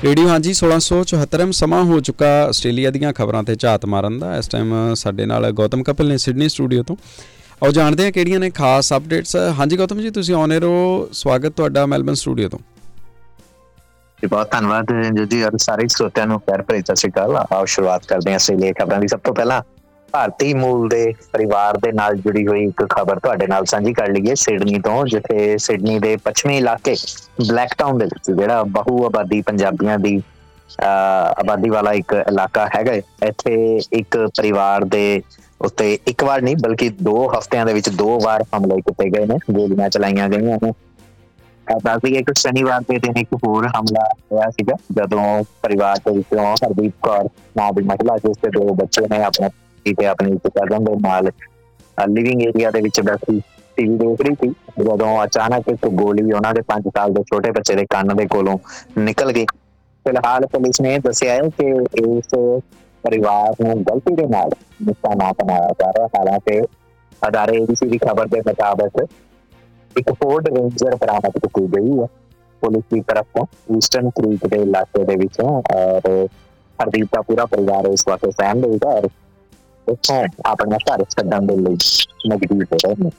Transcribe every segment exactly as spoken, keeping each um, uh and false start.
Radio ਹਾਂਜੀ ਸੋਲਾਂ ਸੌ ਚੁਹੱਤਰਵਾਂ ਸਮਾਂ ਹੋ ਚੁੱਕਾ ਆਸਟ੍ਰੇਲੀਆ ਦੀਆਂ ਖਬਰਾਂ 'ਤੇ ਝਾਤ ਮਾਰਨ ਦਾ। ਇਸ ਟਾਈਮ ਸਾਡੇ ਨਾਲ ਗੌਤਮ ਕਪਿਲ ਨੇ ਸਿਡਨੀ ਸਟੂਡੀਓ ਤੋਂ। ਆਓ ਜਾਣਦੇ ਹਾਂ ਕਿਹੜੀਆਂ ਨੇ ਖਾਸ ਅਪਡੇਟਸ। ਹਾਂਜੀ ਗੌਤਮ ਜੀ, ਤੁਸੀਂ ਆਨ ਏਅਰ ਹੋ, ਸਵਾਗਤ ਤੁਹਾਡਾ ਮੈਲਬਨ ਸਟੂਡੀਓ ਤੋਂ। ਬਹੁਤ ਧੰਨਵਾਦ ਜੀ, ਔਰ ਸਾਰੇ ਸਰੋਤਿਆਂ ਨੂੰ ਪਿਆਰ ਭਰੀ ਸਤਿ ਸ਼੍ਰੀ ਅਕਾਲ। ਆਓ ਸ਼ੁਰੂਆਤ ਕਰਦੇ ਹਾਂ ਆਸਟ੍ਰੇਲੀਆ ਖਬਰਾਂ ਦੀ। ਸਭ ਤੋਂ ਪਹਿਲਾਂ ਭਾਰਤੀ ਮੂਲ ਦੇ ਪਰਿਵਾਰ ਦੇ ਨਾਲ ਜੁੜੀ ਹੋਈ ਇੱਕ ਖਬਰ ਤੁਹਾਡੇ ਨਾਲ ਸਾਂਝੀ ਕਰ ਲਈਏ ਸਿਡਨੀ ਤੋਂ, ਜਿੱਥੇ ਸਿਡਨੀ ਦੇ ਪੱਛਮੀ ਇਲਾਕੇ ਬਲੈਕ ਟਾਊਨ ਦੇ ਵਿੱਚ ਜਿਹੜਾ ਬਹੁ ਆਬਾਦੀ ਪੰਜਾਬੀਆਂ ਦੀ ਅਹ ਆਬਾਦੀ ਵਾਲਾ ਇੱਕ ਇਲਾਕਾ ਹੈਗਾ, ਇੱਥੇ ਇੱਕ ਪਰਿਵਾਰ ਦੇ ਉੱਤੇ ਇੱਕ ਵਾਰ ਨਹੀਂ ਬਲਕਿ ਦੋ ਹਫ਼ਤਿਆਂ ਦੇ ਵਿੱਚ ਦੋ ਵਾਰ ਹਮਲੇ ਕੀਤੇ ਗਏ ਨੇ, ਗੋਲੀਆਂ ਚਲਾਈਆਂ ਗਈਆਂ ਨੇ। ਦੱਸ ਦਈਏ ਕਿ ਸ਼ਨੀਵਾਰ ਦੇ ਦਿਨ ਇੱਕ ਹੋਰ ਹਮਲਾ ਹੋਇਆ ਸੀਗਾ, ਜਦੋਂ ਪਰਿਵਾਰ ਦੇ ਵਿੱਚੋਂ ਹਰਦੀਪ ਕੌਰ ਨਾਂ ਦੀ ਮਹਿਲਾ, ਜਿਸ ਦੇ ਦੋ ਬੱਚੇ ਨੇ, ਆਪਣੇ ਤੇ ਆਪਣੀ ਇੱਕ ਕਜ਼ਨ ਦੇ ਨਾਲ ਲਿਵਿੰਗ ਏਰੀਆ ਦੇ ਵਿੱਚ ਬੈਠੀ ਟੀਵੀ ਦੇਖ ਰਹੀ ਸੀ, ਜਦੋਂ ਅਚਾਨਕ ਇੱਕ ਗੋਲੀ ਉਹਨਾਂ ਦੇ ਪੰਜ ਸਾਲ ਦੇ ਛੋਟੇ ਬੱਚੇ ਦੇ ਕੰਨ ਦੇ ਕੋਲੋਂ ਨਿਕਲ ਗਈ। ਫਿਲਹਾਲ ਪੁਲਿਸ ਨੇ ਦੱਸਿਆ ਹੈ ਕਿ ਇਸ ਪਰਿਵਾਰ ਨੂੰ ਗਲਤੀ ਦੇ ਨਾਲ ਨਿਸ਼ਾਨਾ ਬਣਾਇਆ ਜਾ ਰਿਹਾ। ਹਾਲਾਂਕਿ ਅਦਾਰੇ ਏਬੀਸੀ ਦੀ ਖਬਰ ਦੇ ਮੁਤਾਬਕ ਇੱਕ ਫੋਰਡ ਰੇਂਜਰ ਬਰਾਮਦ ਕੀਤੀ ਗਈ ਹੈ ਪੁਲਿਸ ਦੀ ਤਰਫ ਤੋਂ ਈਸਟਰਨ ਕ੍ਰੀਕ ਦੇ ਇਲਾਕੇ ਦੇ ਵਿੱਚੋਂ, ਔਰ ਹਰਦੀਪ ਦਾ ਪੂਰਾ ਪਰਿਵਾਰ ਇਸ ਵਕਤ ਸਹਿਮ ਰਹੇਗਾ ਔਰ ਇੱਥੋਂ ਆਪਣਾ ਘਰ ਛੱਡਣ ਦੇ ਲਈ ਮਜਬੂਰ ਹੋ ਰਹੇ ਨੇ।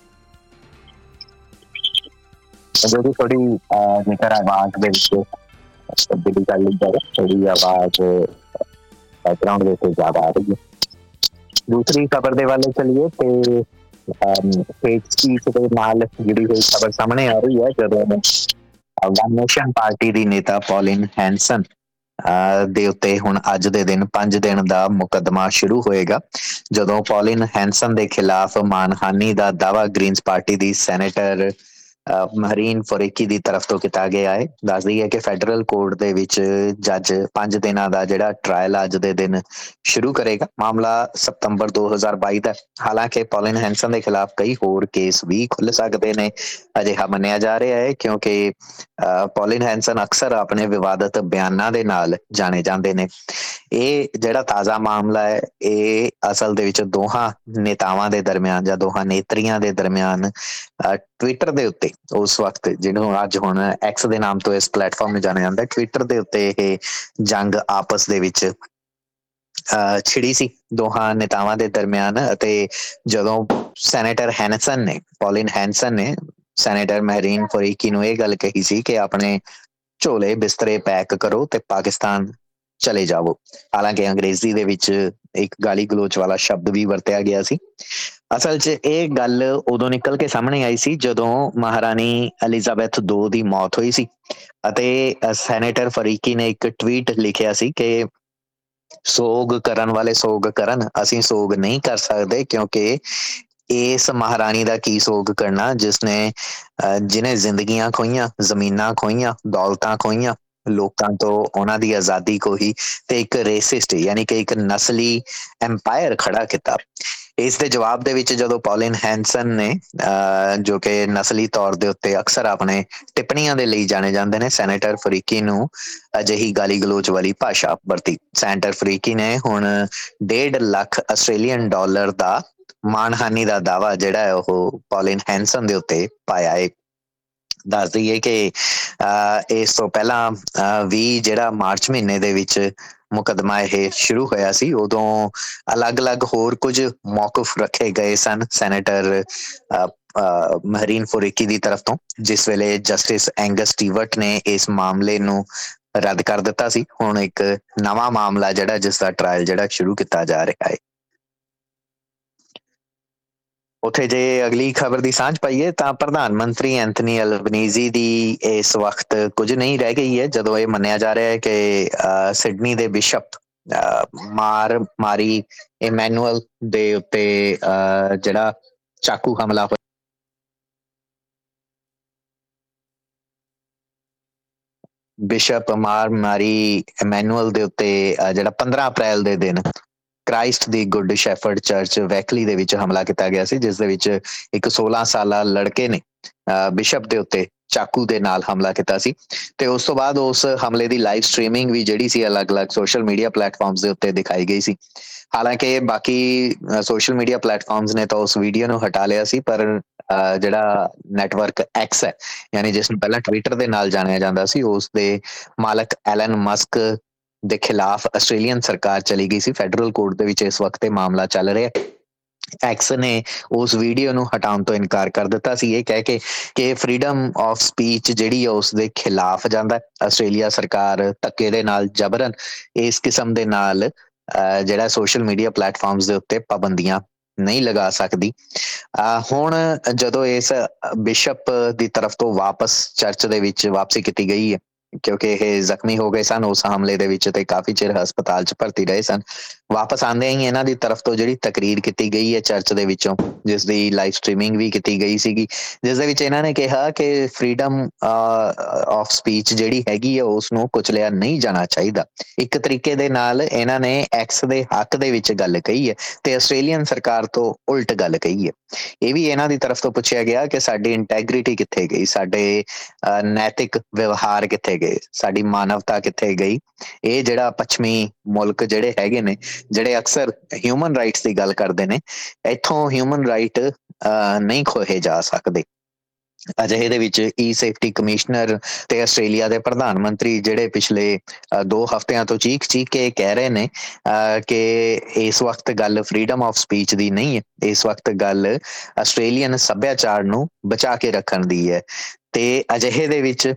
ਜਿਹੜੀ ਥੋੜੀ ਜੇਕਰ ਆਵਾਜ਼ ਦੇ ਵਿੱਚ ਤਬਦੀਲੀ ਕਰ ਲਈ ਜਾਵੇ, ਥੋੜੀ ਆਵਾਜ਼ ਬੈਕਗਰਾਊਂਡ ਦੇ ਉੱਤੇ ਜ਼ਿਆਦਾ ਆ ਰਹੀ ਹੈ। ਦੂਸਰੀ ਖਬਰ ਦੇ ਵੱਲ ਚਲੀਏ ਤੇ ਦੇ ਨਾਲ ਜੁੜੀ ਹੋਈ ਖਬਰ ਸਾਹਮਣੇ ਆ ਰਹੀ ਹੈ, ਜਦੋਂ ਵਨ ਨੇਸ਼ਨ ਪਾਰਟੀ ਦੀ ਨੇਤਾ ਪੌਲਿਨ ਹੈਂਸਨ ਦੇ ਉੱਤੇ ਹੁਣ ਅੱਜ ਦੇ ਦਿਨ ਪੰਜ ਦਿਨ ਦਾ ਮੁਕੱਦਮਾ ਸ਼ੁਰੂ ਹੋਏਗਾ, ਜਦੋਂ ਪੌਲਿਨ ਹੈਂਸਨ ਦੇ ਖਿਲਾਫ ਮਾਨਹਾਨੀ ਦਾ ਦਾਅਵਾ ਗ੍ਰੀਨਸ ਪਾਰਟੀ ਦੀ ਸੈਨੇਟਰ ਮਹਰੀਨ ਫੋਰੇਕੀ ਦੀ ਤਰਫ ਤੋਂ ਕੀਤਾ ਗਿਆ ਹੈ। ਦੱਸ ਦਈਏ ਕਿ ਫੈਡਰਲ ਕੋਰਟ ਦੇ ਵਿੱਚ ਜੱਜ ਪੰਜ ਦਿਨਾਂ ਦਾ ਜਿਹੜਾ ਟਰਾਇਲ ਅੱਜ ਦੇ ਦਿਨ ਸ਼ੁਰੂ ਕਰੇਗਾ। ਮਾਮਲਾ ਸਤੰਬਰ ਦੋ ਹਜ਼ਾਰ ਬਾਈ ਦਾ। ਹਾਲਾਂਕਿ ਪੌਲਿਨ ਹੈਂਸਨ ਦੇ ਖਿਲਾਫ ਕਈ ਹੋਰ ਕੇਸ ਵੀ ਖੁੱਲ ਸਕਦੇ ਨੇ, ਅਜਿਹਾ ਮੰਨਿਆ ਜਾ ਰਿਹਾ ਹੈ, ਕਿਉਂਕਿ ਪੌਲਿਨ ਹੈਂਸਨ ਅਕਸਰ ਆਪਣੇ ਵਿਵਾਦਤ ਬਿਆਨਾਂ ਦੇ ਨਾਲ ਜਾਣੇ ਜਾਂਦੇ ਨੇ। ਇਹ ਜਿਹੜਾ ਤਾਜ਼ਾ ਮਾਮਲਾ ਹੈ, ਇਹ ਅਸਲ ਦੇ ਵਿੱਚ ਦੋਹਾਂ ਨੇਤਾਵਾਂ ਦੇ ਦਰਮਿਆਨ ਜਾਂ ਦੋਹਾਂ ਨੇਤਰੀਆਂ ਦੇ ਦਰਮਿਆਨ ਟਵਿੱਟਰ ਦੇ ਉੱਤੇ ਉਸ ਵਕਤ, ਜਿਹਨੂੰ ਅੱਜ ਹੁਣ ਐਕਸ ਦੇ ਨਾਮ ਤੋਂ ਇਸ ਪਲੇਟਫਾਰਮ ਨੂੰ ਜਾਣਿਆ ਜਾਂਦਾ, ਟਵਿੱਟਰ ਦੇ ਉੱਤੇ ਇਹ ਜੰਗ ਆਪਸ ਦੇ ਵਿੱਚ ਅਹ ਛਿੜੀ ਸੀ ਦੋਹਾਂ ਨੇਤਾਵਾਂ ਦੇ ਦਰਮਿਆਨ। ਅਤੇ ਜਦੋਂ ਸੈਨੇਟਰ ਹੈਨਸਨ ਨੇ ਪੌਲਿਨ ਹੈਨਸਨ ਨੇ ਸੈਨੇਟਰ ਮਹਿਰੀਨ ਫੋਰੀਕੀ ਨੂੰ ਇਹ ਗੱਲ ਕਹੀ ਸੀ ਕਿ ਆਪਣੇ ਝੋਲੇ ਬਿਸਤਰੇ ਪੈਕ ਕਰੋ ਤੇ ਪਾਕਿਸਤਾਨ ਚਲੇ ਜਾਵੋ। ਹਾਲਾਂਕਿ ਅੰਗਰੇਜ਼ੀ ਦੇ ਵਿੱਚ ਇੱਕ ਗਾਲੀ ਗਲੋਚ ਵਾਲਾ ਸ਼ਬਦ ਵੀ ਵਰਤਿਆ ਗਿਆ ਸੀ। ਅਸਲ 'ਚ ਇਹ ਗੱਲ ਉਦੋਂ ਨਿਕਲ ਕੇ ਸਾਹਮਣੇ ਆਈ ਸੀ ਜਦੋਂ ਮਹਾਰਾਣੀ ਐਲਿਜ਼ਾਬੈਥ ਦੋ ਦੀ ਮੌਤ ਹੋਈ ਸੀ, ਅਤੇ ਸੈਨੇਟਰ ਫਰੀਕੀ ਨੇ ਇੱਕ ਟਵੀਟ ਲਿਖਿਆ ਸੀ ਕਿ ਸੋਗ ਕਰਨ ਵਾਲੇ ਸੋਗ ਕਰਨ, ਅਸੀਂ ਸੋਗ ਨਹੀਂ ਕਰ ਸਕਦੇ, ਕਿਉਂਕਿ ਇਸ ਮਹਾਰਾਣੀ ਦਾ ਕੀ ਸੋਗ ਕਰਨਾ ਜਿਸਨੇ ਅਹ ਜਿਹਨੇ ਜ਼ਿੰਦਗੀਆਂ ਖੋਈਆਂ, ਜ਼ਮੀਨਾਂ ਖੋਈਆਂ, ਦੌਲਤਾਂ ਖੋਈਆਂ, ਲੋਕਾਂ ਤੋਂ ਉਹਨਾਂ ਦੀ ਆਜ਼ਾਦੀ ਖੋਹੀ, ਤੇ ਇੱਕ ਰੇਸਿਸਟ ਯਾਨੀ ਕਿ ਇੱਕ ਨਸਲੀ ਐਮਪਾਇਰ ਖੜਾ ਕੀਤਾ। ਇਸ ਦੇ ਜਵਾਬ ਦੇ ਵਿੱਚ ਜਦੋਂ ਪੌਲਿਨ ਹੈਂਸਨ ਨੇ ਅਹ ਜੋ ਕਿ ਨਸਲੀ ਤੌਰ ਦੇ ਉੱਤੇ ਅਕਸਰ ਆਪਣੇ ਟਿੱਪਣੀਆਂ ਦੇ ਲਈ ਜਾਣੇ ਜਾਂਦੇ ਨੇ, ਸੈਨੇਟਰ ਫਰੀਕੀ ਨੂੰ ਅਜਿਹੀ ਗਾਲੀ ਗਲੋਚ ਵਾਲੀ ਭਾਸ਼ਾ ਵਰਤੀ। ਸੈਨੇਟਰ ਫਰੀਕੀ ਨੇ ਹੁਣ ਡੇਢ ਲੱਖ ਆਸਟ੍ਰੇਲੀਅਨ ਡਾਲਰ ਦਾ ਮਾਨਹਾਨੀ ਦਾ ਦਾਅਵਾ ਜਿਹੜਾ ਹੈ ਉਹ ਪੌਲਿਨ ਹੈਂਸਨ ਦੇ ਉੱਤੇ ਪਾਇਆ ਹੈ। ਦੱਸ ਦਈਏ ਕਿ ਅਹ ਇਸ ਤੋਂ ਪਹਿਲਾਂ ਅਹ ਵੀ ਜਿਹੜਾ ਮਾਰਚ ਮਹੀਨੇ ਦੇ ਵਿੱਚ ਮੁਕੱਦਮਾ ਇਹ ਸ਼ੁਰੂ ਹੋਇਆ ਸੀ, ਉਦੋਂ ਅਲੱਗ-ਅਲੱਗ ਹੋਰ ਕੁਝ ਮੌਕਫ ਰੱਖੇ ਗਏ ਸਨ ਸੈਨੇਟਰ ਅਹ ਮਹਰੀਨ ਫੋਰੇਕੀ ਦੀ ਤਰਫ ਤੋਂ, ਜਿਸ ਵੇਲੇ ਜਸਟਿਸ ਐਂਗਸ ਸਟੀਵਰਟ ਨੇ ਇਸ ਮਾਮਲੇ ਨੂੰ ਰੱਦ ਕਰ ਦਿੱਤਾ ਸੀ। ਹੁਣ ਇੱਕ ਨਵਾਂ ਮਾਮਲਾ ਜਿਹੜਾ ਜਿਸ ਦਾ ਟਰਾਇਲ ਜਿਹੜਾ ਸ਼ੁਰੂ ਕੀਤਾ ਜਾ ਰਿਹਾ ਹੈ। ਉੱਥੇ ਜੇ ਅਗਲੀ ਖਬਰ ਦੀ ਸਾਂਝ ਪਾਈਏ ਤਾਂ ਪ੍ਰਧਾਨ ਮੰਤਰੀ ਐਂਥਨੀ ਐਲਬਨੀਜ਼ੀ ਦੀ ਇਸ ਵਕਤ ਕੁਝ ਨਹੀਂ ਰਹਿ ਗਈ ਹੈ, ਜਦੋਂ ਇਹ ਮੰਨਿਆ ਜਾ ਰਿਹਾ ਹੈ ਕਿ ਅਹ ਸਿਡਨੀ ਦੇ ਬਿਸ਼ਪ ਅਹ ਮਾਰ ਮਾਰੀ ਇਮੈਨੂਅਲ ਦੇ ਉੱਤੇ ਅਹ ਜਿਹੜਾ ਚਾਕੂ ਹਮਲਾ ਹੋਇਆ, ਬਿਸ਼ਪ ਮਾਰ ਮਾਰੀ ਇਮੈਨੂਅਲ ਦੇ ਉੱਤੇ ਜਿਹੜਾ ਪੰਦਰਾਂ ਅਪ੍ਰੈਲ ਦੇ ਦਿਨ ਕ੍ਰਾਈਸਟ ਦੀ ਗੁੱਡ ਸ਼ੈਫਰਡ ਚਰਚ ਵੈਕਲੀ ਦੇ ਵਿੱਚ ਹਮਲਾ ਕੀਤਾ ਗਿਆ ਸੀ, ਜਿਸ ਦੇ ਵਿੱਚ ਇੱਕ ਸੋਲਾਂ ਸਾਲਾ ਲੜਕੇ ਨੇ ਬਿਸ਼ਪ ਦੇ ਉੱਤੇ ਚਾਕੂ ਦੇ ਨਾਲ ਹਮਲਾ ਕੀਤਾ ਸੀ। ਤੇ ਉਸ ਤੋਂ ਬਾਅਦ ਉਸ ਹਮਲੇ ਦੀ ਲਾਈਵ ਸਟ੍ਰੀਮਿੰਗ ਵੀ ਜਿਹੜੀ ਸੀ ਅਲੱਗ-ਅਲੱਗ ਸੋਸ਼ਲ ਮੀਡੀਆ ਪਲੇਟਫਾਰਮਸ ਦੇ ਉੱਤੇ ਦਿਖਾਈ ਗਈ ਸੀ। ਹਾਲਾਂਕਿ ਬਾਕੀ ਸੋਸ਼ਲ ਮੀਡੀਆ ਪਲੇਟਫਾਰਮਸ ਨੇ ਤਾਂ ਉਸ ਵੀਡੀਓ ਨੂੰ ਹਟਾ ਲਿਆ ਸੀ, ਪਰ ਜਿਹੜਾ ਨੈਟਵਰਕ ਐਕਸ ਹੈ, ਯਾਨੀ ਜਿਸ ਨੂੰ ਪਹਿਲਾਂ ਟਵਿੱਟਰ ਦੇ ਨਾਲ ਜਾਣਿਆ ਜਾਂਦਾ ਸੀ, ਉਸ ਦੇ ਮਾਲਕ ਐਲਨ ਮਸਕ ਦੇ ਖਿਲਾਫ ਆਸਟ੍ਰੇਲੀਅਨ ਸਰਕਾਰ ਚਲੀ ਗਈ ਸੀ। ਫੈਡਰਲ ਕੋਰਟ ਦੇ ਵਿੱਚ ਇਸ ਵਕਤ ਇਹ ਮਾਮਲਾ ਚੱਲ ਰਿਹਾ। ਐਕਸ ਨੇ ਉਸ ਵੀਡੀਓ ਨੂੰ ਹਟਾਉਣ ਤੋਂ ਇਨਕਾਰ ਕਰ ਦਿੱਤਾ ਸੀ, ਇਹ ਕਹਿ ਕੇ ਕਿ ਫਰੀडम ਆਫ ਸਪੀਚ ਜਿਹੜੀ ਆ ਉਸ ਦੇ ਖਿਲਾਫ ਜਾਂਦਾ। ਆਸਟ੍ਰੇਲੀਆ ਸਰਕਾਰ ਧੱਕੇ ਦੇ ਨਾਲ ਜਬਰਨ ਇਸ ਕਿਸਮ ਦੇ ਨਾਲ ਜਿਹੜਾ ਸੋਸ਼ਲ ਮੀਡੀਆ ਪਲੇਟਫਾਰਮਸ ਦੇ ਉੱਤੇ ਪਾਬੰਦੀਆਂ ਨਹੀਂ ਲਗਾ ਸਕਦੀ। ਹੁਣ ਜਦੋਂ ਇਸ ਬਿਸ਼ਪ ਦੀ ਤਰਫ ਤੋਂ ਵਾਪਸ ਚਰਚ ਦੇ ਵਿੱਚ ਵਾਪਸੀ ਕੀਤੀ ਗਈ ਹੈ, ਕਿਉਂਕਿ ਇਹ ਜ਼ਖਮੀ ਹੋ ਗਏ ਸਨ ਉਸ ਹਮਲੇ ਦੇ ਵਿੱਚ ਤੇ ਕਾਫੀ ਚਿਰ ਹਸਪਤਾਲ 'ਚ ਭਰਤੀ ਰਹੇ ਸਨ, ਵਾਪਸ ਆਉਂਦੇ ਹੀ ਇਹਨਾਂ ਦੀ ਤਰਫ ਤੋਂ ਜਿਹੜੀ ਤਕਰੀਰ ਕੀਤੀ ਗਈ ਹੈ ਚਰਚ ਦੇ ਵਿੱਚੋਂ, ਜਿਸ ਦੀ ਲਾਈਵ ਸਟ੍ਰੀਮਿੰਗ ਵੀ ਕੀਤੀ ਗਈ ਸੀਗੀ, ਜਿਸ ਦੇ ਵਿੱਚ ਇਹਨਾਂ ਨੇ ਕਿਹਾ ਕਿ ਫਰੀडम ਆਫ ਸਪੀਚ ਜਿਹੜੀ ਹੈਗੀ ਹੈ ਉਸ ਨੂੰ ਕੁਚਲਿਆ ਨਹੀਂ ਜਾਣਾ ਚਾਹੀਦਾ। ਇੱਕ ਤਰੀਕੇ ਦੇ ਨਾਲ ਇਹਨਾਂ ਨੇ ਐਕਸ ਦੇ ਹੱਕ ਦੇ ਵਿੱਚ ਗੱਲ ਕਹੀ ਹੈ ਤੇ ਆਸਟ੍ਰੇਲੀਅਨ ਸਰਕਾਰ ਤੋਂ ਉਲਟ ਗੱਲ ਕਹੀ ਹੈ। ਇਹ ਵੀ ਇਹਨਾਂ ਦੀ ਤਰਫ ਤੋਂ ਪੁੱਛਿਆ ਗਿਆ ਕਿ ਸਾਡੀ ਇੰਟੈਗ੍ਰਿਟੀ ਕਿੱਥੇ ਗਈ, ਸਾਡੇ ਨੈਤਿਕ ਵਿਵਹਾਰ ਕਿੱਥੇ ਗਏ, ਸਾਡੀ ਮਾਨਵਤਾ ਕਿੱਥੇ ਗਈ। ਇਹ ਜਿਹੜਾ ਪੱਛਮੀ ਮੁਲਕ ਜਿਹੜੇ ਹੈਗੇ ਨੇ, ਜਿਹੜੇ ਅਕਸਰ ਹਿਊਮਨ ਰਾਈਟਸ ਦੀ ਗੱਲ ਕਰਦੇ ਨੇ, ਇੱਥੋਂ ਹਿਊਮਨ ਰਾਈਟ ਨਹੀਂ ਖੋਹੇ ਜਾ ਸਕਦੇ। ਅਜਿਹੇ ਦੇ ਵਿੱਚ ਈ ਸੇਫਟੀ ਕਮਿਸ਼ਨਰ ਤੇ ਆਸਟ੍ਰੇਲੀਆ ਦੇ ਪ੍ਰਧਾਨ ਮੰਤਰੀ ਜਿਹੜੇ ਪਿਛਲੇ ਦੋ ਹਫ਼ਤਿਆਂ ਤੋਂ ਚੀਖ ਚੀਖ ਕੇ ਕਹਿ ਰਹੇ ਨੇ ਕਿ ਇਸ ਵਕਤ ਗੱਲ ਫਰੀडम ਆਫ ਸਪੀਚ ਦੀ ਨਹੀਂ ਹੈ, ਇਸ ਵਕਤ ਗੱਲ ਆਸਟ੍ਰੇਲੀਅਨ ਸੱਭਿਆਚਾਰ ਨੂੰ ਬਚਾ ਕੇ ਰੱਖਣ ਦੀ ਹੈ। ਤੇ ਅਜਿਹੇ ਦੇ ਵਿੱਚ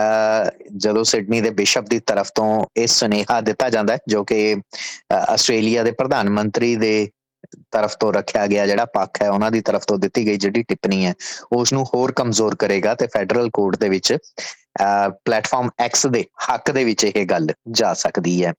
ਜਦੋਂ ਸਿਡਨੀ ਦੇ ਬਿਸ਼ਪ ਦੀ ਤਰਫ ਤੋਂ ਇਹ ਸੁਨੇਹਾ ਦਿੱਤਾ ਜਾਂਦਾ, ਜੋ ਕਿ ਆਸਟ੍ਰੇਲੀਆ ਦੇ ਪ੍ਰਧਾਨ ਮੰਤਰੀ ਦੇ ਤਰਫ ਤੋਂ ਰੱਖਿਆ ਗਿਆ ਜਿਹੜਾ ਪੱਖ ਹੈ, ਉਹਨਾਂ ਦੀ ਤਰਫ ਤੋਂ ਦਿੱਤੀ ਗਈ ਜਿਹੜੀ ਟਿੱਪਣੀ ਹੈ ਉਸ ਨੂੰ ਹੋਰ ਕਮਜ਼ੋਰ ਕਰੇਗਾ ਤੇ ਫੈਡਰਲ ਕੋਰਟ ਦੇ ਵਿੱਚ ਪਲੇਟਫਾਰਮ ਐਕਸ ਦੇ ਹੱਕ ਦੇ ਵਿੱਚ ਇਹ ਗੱਲ ਜਾ ਸਕਦੀ ਹੈ।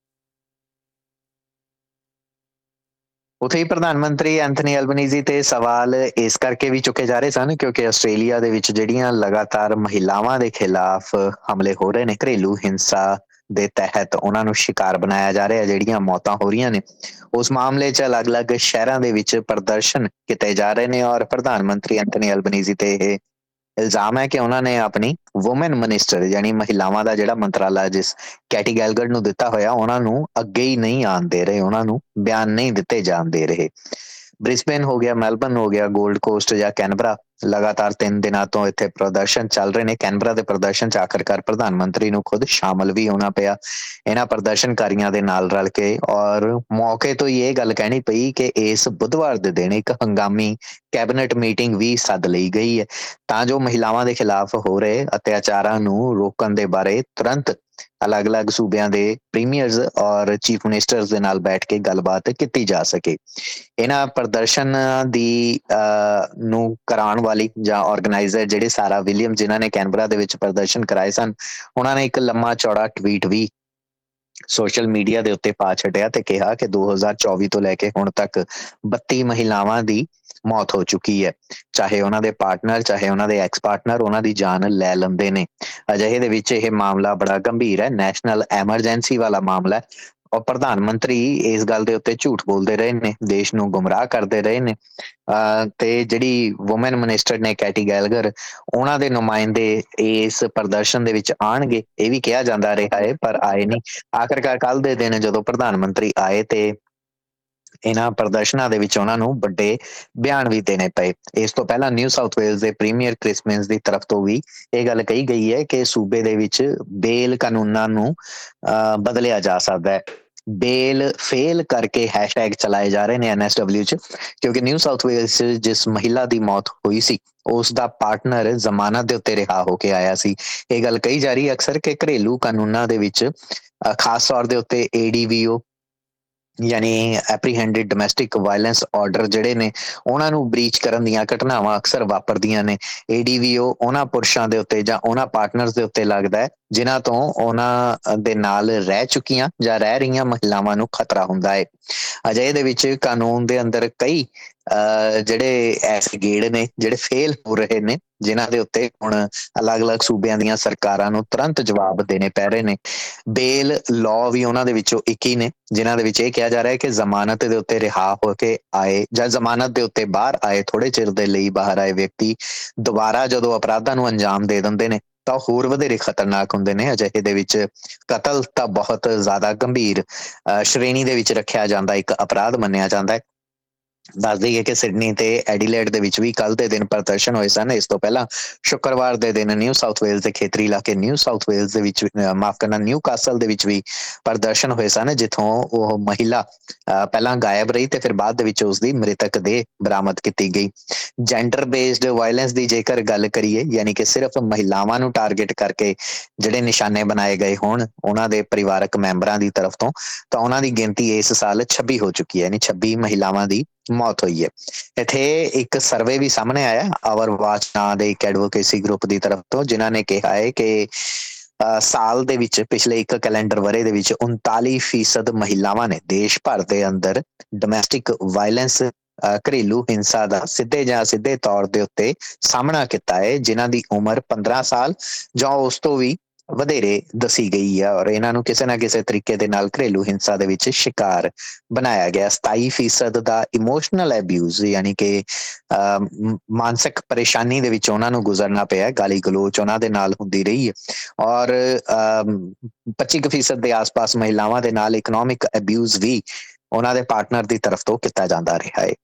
ਉੱਥੇ ਹੀ ਪ੍ਰਧਾਨ ਮੰਤਰੀ ਐਂਥਨੀ ਐਲਬਨੀਜ਼ੀ ਤੇ ਸਵਾਲ ਇਸ ਕਰਕੇ ਵੀ ਚੁੱਕੇ ਜਾ ਰਹੇ ਸਨ ਕਿਉਂਕਿ ਆਸਟ੍ਰੇਲੀਆ ਦੇ ਵਿੱਚ ਜਿਹੜੀਆਂ ਲਗਾਤਾਰ ਮਹਿਲਾਵਾਂ ਦੇ ਖਿਲਾਫ ਹਮਲੇ ਹੋ ਰਹੇ ਨੇ, ਘਰੇਲੂ ਹਿੰਸਾ ਦੇ ਤਹਿਤ ਉਹਨਾਂ ਨੂੰ ਸ਼ਿਕਾਰ ਬਣਾਇਆ ਜਾ ਰਿਹਾ, ਜਿਹੜੀਆਂ ਮੌਤਾਂ ਹੋ ਰਹੀਆਂ ਨੇ, ਉਸ ਮਾਮਲੇ 'ਚ ਅਲੱਗ-ਅਲੱਗ ਸ਼ਹਿਰਾਂ ਦੇ ਵਿੱਚ ਪ੍ਰਦਰਸ਼ਨ ਕੀਤੇ ਜਾ ਰਹੇ ਨੇ। ਔਰ ਪ੍ਰਧਾਨ ਮੰਤਰੀ ਐਂਥਨੀ ਐਲਬਨੀਜ਼ੀ ਤੇ ਇਹ ਇਲਜ਼ਾਮ ਹੈ ਕਿ ਉਹਨਾਂ ਨੇ ਆਪਣੀ ਵੂਮਨ ਮਿਨਿਸਟਰ ਯਾਨੀ ਮਹਿਲਾਵਾਂ ਦਾ ਜਿਹੜਾ ਮੰਤਰਾਲਾ ਜਿਸ ਕੈਟੀ ਗੈਲਗਰ ਨੂੰ ਦਿੱਤਾ ਹੋਇਆ, ਉਹਨਾਂ ਨੂੰ ਅੱਗੇ ਹੀ ਨਹੀਂ ਆਉਣ ਦੇ ਰਹੇ, ਉਹਨਾਂ ਨੂੰ ਬਿਆਨ ਨਹੀਂ ਦਿੱਤੇ ਜਾਣ ਦੇ ਰਹੇ। ਬ੍ਰਿਸਬੇਨ ਹੋ ਗਿਆ, ਮੈਲਬਰਨ ਹੋ ਗਿਆ, ਗੋਲਡ ਕੋਸਟ ਜਾਂ ਕੈਨਬਰਾ, ਲਗਾਤਾਰ ਤਿੰਨ ਦਿਨਾਂ ਤੋਂ ਇੱਥੇ ਪ੍ਰਦਰਸ਼ਨ ਚੱਲ ਰਹੇ ਨੇ। ਕੈਨਬਰਾ ਦੇ ਪ੍ਰਦਰਸ਼ਨ 'ਚ ਆਖਰਕਾਰ ਪ੍ਰਧਾਨ ਮੰਤਰੀ ਨੂੰ ਖੁਦ ਸ਼ਾਮਲ ਵੀ ਹੋਣਾ ਪਿਆ ਇਹਨਾਂ ਪ੍ਰਦਰਸ਼ਨਕਾਰੀਆਂ ਦੇ ਨਾਲ ਰਲ ਕੇ। ਔਰ ਮੌਕੇ ਤੋਂ ਹੀ ਇਹ ਗੱਲ ਕਹਿਣੀ ਪਈ ਕਿ ਇਸ ਬੁੱਧਵਾਰ ਦੇ ਦਿਨ ਇੱਕ ਹੰਗਾਮੀ ਕੈਬਨਿਟ ਮੀਟਿੰਗ ਵੀ ਸੱਦ ਲਈ ਗਈ ਹੈ ਤਾਂ ਜੋ ਮਹਿਲਾਵਾਂ ਦੇ ਖਿਲਾਫ ਹੋ ਰਹੇ ਅਤਿਆਚਾਰਾਂ ਨੂੰ ਰੋਕਣ ਦੇ ਬਾਰੇ ਤੁਰੰਤ ਅਲੱਗ-ਅਲੱਗ ਸੂਬਿਆਂ ਦੇ ਪ੍ਰੀਮੀਅਰਸ ਔਰ ਚੀਫ ਮਿਨਿਸਟਰਸ ਦੇ ਨਾਲ ਬੈਠ ਕੇ ਗੱਲਬਾਤ ਕੀਤੀ ਜਾ ਸਕੇ। ਇਹਨਾਂ ਪ੍ਰਦਰਸ਼ਨ ਦੀ ਨੂੰ ਕਰਾਉਣ ਵਾਲੀ ਜਾਂ ਆਰਗੇਨਾਈਜ਼ਰ ਜਿਹੜੇ ਸਾਰਾ ਵਿਲੀਅਮ, ਜਿਨ੍ਹਾਂ ਨੇ ਕੈਨਬਰਾ ਦੇ ਵਿੱਚ ਪ੍ਰਦਰਸ਼ਨ ਕਰਾਏ ਸਨ, ਉਹਨਾਂ ਨੇ ਇੱਕ ਲੰਮਾ ਚੌੜਾ ਟਵੀਟ ਵੀ ਸੋਸ਼ਲ ਮੀਡੀਆ ਦੇ ਉੱਤੇ ਪਾ ਛੱਡਿਆ ਤੇ ਕਿਹਾ ਕਿ ਦੋ ਹਜ਼ਾਰ ਚੌਵੀ ਤੋਂ ਲੈ ਕੇ ਹੁਣ ਤੱਕ ਬੱਤੀ ਮਹਿਲਾਵਾਂ ਦੀ ਮੌਤ ਹੋ ਚੁੱਕੀ ਹੈ, ਚਾਹੇ ਉਹਨਾਂ ਦੇ ਪਾਰਟਨਰ ਚਾਹੇ ਉਹਨਾਂ ਦੇ ਐਕਸ ਪਾਰਟਨਰ ਉਹਨਾਂ ਦੀ ਜਾਨ ਲੈ ਲੈਂਦੇ ਨੇ। ਅਜਿਹੇ ਦੇ ਵਿੱਚ ਇਹ ਮਾਮਲਾ ਬੜਾ ਗੰਭੀਰ ਹੈ, ਨੈਸ਼ਨਲ ਐਮਰਜੈਂਸੀ ਵਾਲਾ ਮਾਮਲਾ ਹੈ। ਔਰ ਪ੍ਰਧਾਨ ਮੰਤਰੀ ਇਸ ਗੱਲ ਦੇ ਉੱਤੇ ਝੂਠ ਬੋਲਦੇ ਰਹੇ ਨੇ, ਦੇਸ਼ ਨੂੰ ਗੁੰਮਰਾਹ ਕਰਦੇ ਰਹੇ ਨੇ। ਅਹ ਤੇ ਜਿਹੜੀ ਵੂਮਨ ਮਿਨਿਸਟਰ ਨੇ ਕੈਟੀ ਗੈਲਗਰ, ਉਹਨਾਂ ਦੇ ਨੁਮਾਇੰਦੇ ਇਸ ਪ੍ਰਦਰਸ਼ਨ ਦੇ ਵਿੱਚ ਆਉਣਗੇ ਇਹ ਵੀ ਕਿਹਾ ਜਾਂਦਾ ਰਿਹਾ ਹੈ, ਪਰ ਆਏ ਨਹੀਂ। ਆਖਿਰਕਾਰ ਕੱਲ ਦੇ ਦਿਨ ਜਦੋਂ ਪ੍ਰਧਾਨ ਮੰਤਰੀ ਆਏ ਤੇ ਇਹਨਾਂ ਪ੍ਰਦਰਸ਼ਨਾਂ ਦੇ ਵਿੱਚ ਉਹਨਾਂ ਨੂੰ ਵੱਡੇ ਬਿਆਨ ਵੀ ਦੇਣੇ ਪਏ। ਇਸ ਤੋਂ ਪਹਿਲਾਂ ਨਿਊ ਸਾਊਥ ਵੇਲਜ਼ ਦੇ ਪ੍ਰੀਮੀਅਰ ਕ੍ਰਿਸ ਮਿੰਸ ਦੀ ਤਰਫ ਤੋਂ ਵੀ ਇਹ ਗੱਲ ਕਹੀ ਗਈ ਹੈ ਕਿ ਸੂਬੇ ਦੇ ਵਿੱਚ ਬੇਲ ਕਾਨੂੰਨਾਂ ਨੂੰ ਅਹ ਬਦਲਿਆ ਜਾ ਸਕਦਾ ਹੈ। ਬੇਲ ਫੇਲ ਕਰਕੇ ਹੈਸ਼ਟੈਗ ਚਲਾਏ ਜਾ ਰਹੇ ਨੇ ਐਨ ਐਸ ਡਬਲਿਊ 'ਚ, ਕਿਉਂਕਿ ਨਿਊ ਸਾਊਥ ਵੇਲਜ਼ 'ਚ ਜਿਸ ਮਹਿਲਾ ਦੀ ਮੌਤ ਹੋਈ ਸੀ ਉਸ ਦਾ ਪਾਰਟਨਰ ਜ਼ਮਾਨਤ ਦੇ ਉੱਤੇ ਰਿਹਾ ਹੋ ਕੇ ਆਇਆ ਸੀ। ਇਹ ਗੱਲ ਕਹੀ ਜਾ ਰਹੀ ਹੈ ਅਕਸਰ ਕਿ ਘਰੇਲੂ ਕਾਨੂੰਨਾਂ ਦੇ ਵਿੱਚ ਖਾਸ ਤੌਰ ਦੇ ਉੱਤੇ ਏ ਡੀ ਵੀ ਓ ਯਾਨੀ ਐਪਰੀਹੈਂਡਡ ਡੋਮੈਸਟਿਕ ਵਾਇਲੈਂਸ ਆਰਡਰ ਜਿਹੜੇ ਨੇ ਉਹਨਾਂ ਨੂੰ ਬਰੀਚ ਕਰਨ ਦੀਆਂ ਘਟਨਾਵਾਂ ਅਕਸਰ ਵਾਪਰਦੀਆਂ ਨੇ। ਏ ਡੀ ਵੀ ਓ ਉਹਨਾਂ ਪੁਰਸ਼ਾਂ ਦੇ ਉੱਤੇ ਜਾਂ ਉਹਨਾਂ ਪਾਰਟਨਰਸ ਦੇ ਉੱਤੇ ਲੱਗਦਾ ਹੈ ਜਿਨ੍ਹਾਂ ਤੋਂ ਉਹਨਾਂ ਦੇ ਨਾਲ ਰਹਿ ਚੁੱਕੀਆਂ ਜਾਂ ਰਹਿ ਰਹੀਆਂ ਮਹਿਲਾਵਾਂ ਨੂੰ ਖਤਰਾ ਹੁੰਦਾ ਹੈ। ਅਜਿਹੇ ਦੇ ਵਿੱਚ ਕਾਨੂੰਨ ਦੇ ਅੰਦਰ ਕਈ ਅਹ ਜਿਹੜੇ ਐਸੇ ਗੇੜ ਨੇ ਜਿਹੜੇ ਫੇਲ ਹੋ ਰਹੇ ਨੇ, ਜਿਨ੍ਹਾਂ ਦੇ ਉੱਤੇ ਹੁਣ ਅਲੱਗ-ਅਲੱਗ ਸੂਬਿਆਂ ਦੀਆਂ ਸਰਕਾਰਾਂ ਨੂੰ ਤੁਰੰਤ ਜਵਾਬ ਦੇਣੇ ਪੈ ਰਹੇ ਨੇ। ਬੇਲ ਲਾਅ ਵੀ ਉਹਨਾਂ ਦੇ ਵਿੱਚੋਂ ਇੱਕ ਹੀ ਨੇ, ਜਿਨ੍ਹਾਂ ਦੇ ਵਿੱਚ ਇਹ ਕਿਹਾ ਜਾ ਰਿਹਾ ਹੈ ਕਿ ਜ਼ਮਾਨਤ ਦੇ ਉੱਤੇ ਰਿਹਾ ਹੋ ਕੇ ਆਏ ਜਾਂ ਜ਼ਮਾਨਤ ਦੇ ਉੱਤੇ ਬਾਹਰ ਆਏ ਥੋੜੇ ਚਿਰ ਦੇ ਲਈ ਬਾਹਰ ਆਏ ਵਿਅਕਤੀ ਦੁਬਾਰਾ ਜਦੋਂ ਅਪਰਾਧਾਂ ਨੂੰ ਅੰਜਾਮ ਦੇ ਦਿੰਦੇ ਨੇ ਤਾਂ ਹੋਰ ਵਧੇਰੇ ਖਤਰਨਾਕ ਹੁੰਦੇ ਨੇ। ਅਜਿਹੇ ਦੇ ਵਿੱਚ ਕਤਲ ਤਾਂ ਬਹੁਤ ਜ਼ਿਆਦਾ ਗੰਭੀਰ ਅਹ ਸ਼੍ਰੇਣੀ ਦੇ ਵਿੱਚ ਰੱਖਿਆ ਜਾਂਦਾ, ਇੱਕ ਅਪਰਾਧ ਮੰਨਿਆ ਜਾਂਦਾ ਹੈ। ਦੱਸ ਦਈਏ ਕਿ ਸਿਡਨੀ ਤੇ ਐਡੀਲੇਡ ਦੇ ਵਿੱਚ ਵੀ ਕੱਲ ਦੇ ਦਿਨ ਪ੍ਰਦਰਸ਼ਨ ਹੋਏ ਸਨ। ਇਸ ਤੋਂ ਪਹਿਲਾਂ ਸ਼ੁੱਕਰਵਾਰ ਦੇ ਦਿਨ ਨਿਊ ਸਾਊਥ ਵੇਲਜ਼ ਦੇ ਖੇਤਰੀ ਇਲਾਕੇ ਨਿਊ ਸਾਊਥ ਵੇਲਜ਼ ਦੇ ਵਿੱਚ ਮਾਫ ਕਰਨਾ ਨਿਊ ਕਾਸਲ ਦੇ ਵਿੱਚ ਵੀ ਪ੍ਰਦਰਸ਼ਨ ਹੋਏ ਸਨ, ਜਿੱਥੋਂ ਉਹ ਮਹਿਲਾ ਪਹਿਲਾਂ ਗਾਇਬ ਰਹੀ ਤੇ ਫਿਰ ਬਾਅਦ ਦੇ ਵਿੱਚ ਉਸਦੀ ਮ੍ਰਿਤਕ ਦੇਹ ਬਰਾਮਦ ਕੀਤੀ ਗਈ। ਜੈਂਡਰ ਬੇਸਡ ਵਾਇਲੈਂਸ ਦੀ ਜੇਕਰ ਗੱਲ ਕਰੀਏ, ਯਾਨੀ ਕਿ ਸਿਰਫ ਮਹਿਲਾਵਾਂ ਨੂੰ ਟਾਰਗੇਟ ਕਰਕੇ ਜਿਹੜੇ ਨਿਸ਼ਾਨੇ ਬਣਾਏ ਗਏ ਹੋਣ ਉਹਨਾਂ ਦੇ ਪਰਿਵਾਰਕ ਮੈਂਬਰਾਂ ਦੀ ਤਰਫ ਤੋਂ, ਤਾਂ ਉਹਨਾਂ ਦੀ ਗਿਣਤੀ ਇਸ ਸਾਲ ਛੱਬੀ ਹੋ ਚੁੱਕੀ ਹੈ, ਯਾਨੀ ਛੱਬੀ ਮਹਿਲਾਵਾਂ ਦੀ ਮੌਤ ਹੋਈ ਹੈ। ਇੱਥੇ ਇੱਕ ਸਰਵੇ ਵੀ ਸਾਹਮਣੇ ਆਇਆ ਆਵਰ ਵਾਚ ਨਾਂ ਦੇ ਇੱਕ ਐਡਵੋਕੇਸੀ ਗਰੁੱਪ ਦੀ ਤਰਫ ਤੋਂ, ਜਿਨ੍ਹਾਂ ਨੇ ਕਿਹਾ ਹੈ ਕਿ ਅਹ ਸਾਲ ਦੇ ਵਿੱਚ ਪਿਛਲੇ ਇੱਕ ਕੈਲੰਡਰ ਵਰੇ ਦੇ ਵਿੱਚ ਉਨਤਾਲੀ ਫੀਸਦ ਮਹਿਲਾਵਾਂ ਨੇ ਦੇਸ਼ ਭਰ ਦੇ ਅੰਦਰ ਡੋਮੈਸਟਿਕ ਵਾਇਲੈਂਸ ਘਰੇਲੂ ਹਿੰਸਾ ਦਾ ਸਿੱਧੇ ਜਾਂ ਸਿੱਧੇ ਤੌਰ ਦੇ ਉੱਤੇ ਸਾਹਮਣਾ ਕੀਤਾ ਹੈ, ਜਿਨ੍ਹਾਂ ਦੀ ਉਮਰ ਪੰਦਰਾਂ ਸਾਲ ਜਾਂ ਉਸ ਤੋਂ ਵੀ ਵਧੇਰੇ ਦੱਸੀ ਗਈ ਹੈ, ਔਰ ਇਹਨਾਂ ਨੂੰ ਕਿਸੇ ਨਾ ਕਿਸੇ ਤਰੀਕੇ ਦੇ ਨਾਲ ਘਰੇਲੂ ਹਿੰਸਾ ਦੇ ਵਿੱਚ ਸ਼ਿਕਾਰ ਬਣਾਇਆ ਗਿਆ। ਸਤਾਈ ਫੀਸਦ ਦਾ ਇਮੋਸ਼ਨਲ ਐਬਿਊਜ਼, ਯਾਨੀ ਕਿ ਅਹ ਮਾਨਸਿਕ ਪਰੇਸ਼ਾਨੀ ਦੇ ਵਿੱਚ ਉਹਨਾਂ ਨੂੰ ਗੁਜ਼ਰਨਾ ਪਿਆ, ਗਾਲੀ ਗਲੋਚ ਉਹਨਾਂ ਦੇ ਨਾਲ ਹੁੰਦੀ ਰਹੀ ਹੈ। ਔਰ ਪੱਚੀ ਕੁ ਫੀਸਦ ਦੇ ਆਸ-ਪਾਸ ਮਹਿਲਾਵਾਂ ਦੇ ਨਾਲ ਇਕਨੋਮਿਕ ਐਬਿਊਜ਼ ਵੀ ਉਹਨਾਂ ਦੇ ਪਾਰਟਨਰ ਦੀ ਤਰਫ ਤੋਂ ਕੀਤਾ ਜਾਂਦਾ ਰਿਹਾ ਹੈ।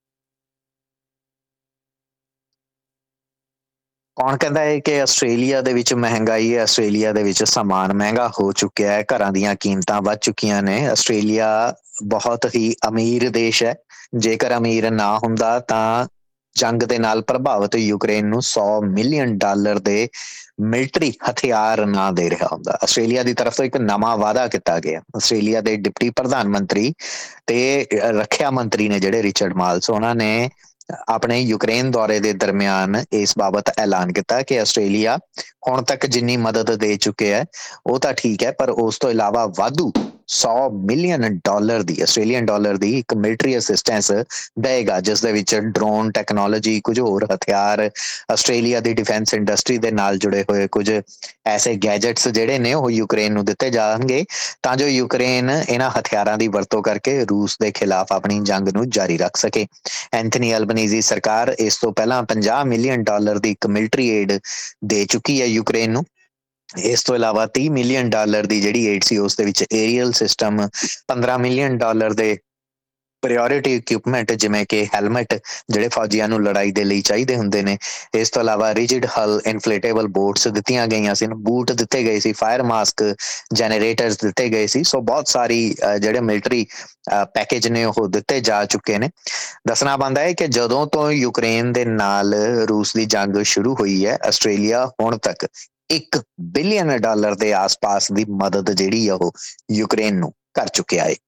ਕੌਣ ਕਹਿੰਦਾ ਹੈ ਕਿ ਆਸਟ੍ਰੇਲੀਆ ਦੇ ਵਿੱਚ ਮਹਿੰਗਾਈ ਹੈ? ਆਸਟ੍ਰੇਲੀਆ ਦੇ ਵਿੱਚ ਸਮਾਨ ਮਹਿੰਗਾ ਹੋ ਚੁੱਕਿਆ ਹੈ, ਘਰਾਂ ਦੀਆਂ ਕੀਮਤਾਂ ਵੱਧ ਚੁੱਕੀਆਂ ਨੇ। ਆਸਟ੍ਰੇਲੀਆ ਬਹੁਤ ਹੀ ਅਮੀਰ ਦੇਸ਼ ਹੈ। ਜੇਕਰ ਅਮੀਰ ਨਾ ਹੁੰਦਾ ਤਾਂ ਜੰਗ ਦੇ ਨਾਲ ਪ੍ਰਭਾਵਿਤ ਯੂਕਰੇਨ ਨੂੰ ਸੌ ਮਿਲੀਅਨ ਡਾਲਰ ਦੇ ਮਿਲਟਰੀ ਹਥਿਆਰ ਨਾ ਦੇ ਰਿਹਾ ਹੁੰਦਾ। ਆਸਟ੍ਰੇਲੀਆ ਦੀ ਤਰਫ ਤੋਂ ਇੱਕ ਨਵਾਂ ਵਾਅਦਾ ਕੀਤਾ ਗਿਆ। ਆਸਟ੍ਰੇਲੀਆ ਦੇ ਡਿਪਟੀ ਪ੍ਰਧਾਨ ਮੰਤਰੀ ਤੇ ਰੱਖਿਆ ਮੰਤਰੀ ਨੇ ਜਿਹੜੇ ਰਿਚਰਡ ਮਾਲਸ, ਉਹਨਾਂ ਨੇ ਆਪਣੇ ਯੂਕਰੇਨ ਦੌਰੇ ਦੇ ਦਰਮਿਆਨ ਇਸ ਬਾਬਤ ਐਲਾਨ ਕੀਤਾ ਕਿ ਆਸਟ੍ਰੇਲੀਆ ਹੁਣ ਤੱਕ ਜਿੰਨੀ ਮਦਦ ਦੇ ਚੁੱਕੇ ਹੈ ਉਹ ਤਾਂ ਠੀਕ ਹੈ, ਪਰ ਉਸ ਤੋਂ ਇਲਾਵਾ ਵਾਧੂ ਸੌ ਮਿਲੀਅਨ ਡਾਲਰ ਦੀ ਆਸਟ੍ਰੇਲੀਅਨ ਡਾਲਰ ਦੀ ਇੱਕ ਮਿਲਟਰੀ ਅਸਿਸਟੈਂਸ ਦੇਗਾ, ਜਿਸ ਦੇ ਵਿੱਚ ਡਰੋਨ ਟੈਕਨੋਲੋਜੀ, ਕੁਝ ਹੋਰ ਹਥਿਆਰ, ਆਸਟ੍ਰੇਲੀਆ ਦੀ ਡਿਫੈਂਸ ਇੰਡਸਟਰੀ ਦੇ ਨਾਲ ਜੁੜੇ ਹੋਏ ਕੁਝ ਐਸੇ ਗੈਜਟਸ ਜਿਹੜੇ ਨੇ ਉਹ ਯੂਕਰੇਨ ਨੂੰ ਦਿੱਤੇ ਜਾਣਗੇ, ਤਾਂ ਜੋ ਯੂਕਰੇਨ ਇਹਨਾਂ ਹਥਿਆਰਾਂ ਦੀ ਵਰਤੋਂ ਕਰਕੇ ਰੂਸ ਦੇ ਖਿਲਾਫ ਆਪਣੀ ਜੰਗ ਨੂੰ ਜਾਰੀ ਰੱਖ ਸਕੇ। ਐਂਥਨੀ ਅਲਬਨੀਜ਼ੀ ਸਰਕਾਰ ਇਸ ਤੋਂ ਪਹਿਲਾਂ ਪੰਜਾਹ ਮਿਲੀਅਨ ਡਾਲਰ ਦੀ ਇੱਕ ਮਿਲਟਰੀ ਏਡ ਦੇ ਚੁੱਕੀ ਹੈ ਯੂਕਰੇਨ ਨੂੰ। ਇਸ ਤੋਂ ਇਲਾਵਾ ਤੀਹ ਮਿਲੀਅਨ ਡਾਲਰ ਦੀ ਜਿਹੜੀ ਏਡ ਸੀ ਉਸ ਦੇ ਵਿੱਚ ਏਰੀਅਲ ਸਿਸਟਮ, ਪੰਦਰਾਂ ਮਿਲੀਅਨ ਡਾਲਰ ਦੇ ਪ੍ਰਾਇਓਰਿਟੀ ਇਕਵਿਪਮੈਂਟ ਜਿਵੇਂ ਕਿ ਹੈਲਮਟ ਜਿਹੜੇ ਫੌਜੀਆਂ ਨੂੰ ਲੜਾਈ ਦੇ ਲਈ ਚਾਹੀਦੇ ਹੁੰਦੇ ਨੇ। ਇਸ ਤੋਂ ਇਲਾਵਾ ਰਿਜਿਡ ਹਲ ਇਨਫਲੇਟੇਬਲ ਬੋਟਸ ਦਿੱਤੀਆਂ ਗਈਆਂ ਸੀ, ਬੂਟ ਦਿੱਤੇ ਗਏ ਸੀ, ਫਾਇਰ ਮਾਸਕ, ਜੈਨਰੇਟਰਸ ਦਿੱਤੇ ਗਏ ਸੀ। ਸੋ ਬਹੁਤ ਸਾਰੀ ਜਿਹੜੇ ਮਿਲਟਰੀ ਪੈਕੇਜ ਨੇ ਉਹ ਦਿੱਤੇ ਜਾ ਚੁੱਕੇ ਨੇ। ਦੱਸਣਾ ਬਣਦਾ ਹੈ ਕਿ ਜਦੋਂ ਤੋਂ ਯੂਕਰੇਨ ਦੇ ਨਾਲ ਰੂਸ ਦੀ ਜੰਗ ਸ਼ੁਰੂ ਹੋਈ ਹੈ, ਆਸਟ੍ਰੇਲੀਆ ਹੁਣ ਤੱਕ ਇੱਕ ਬਿਲੀਅਨ ਡਾਲਰ ਦੇ ਆਸ-ਪਾਸ ਦੀ ਮਦਦ ਜਿਹੜੀ ਆ ਉਹ ਯੂਕਰੇਨ ਨੂੰ ਕਰ ਚੁੱਕਿਆ ਹੈ।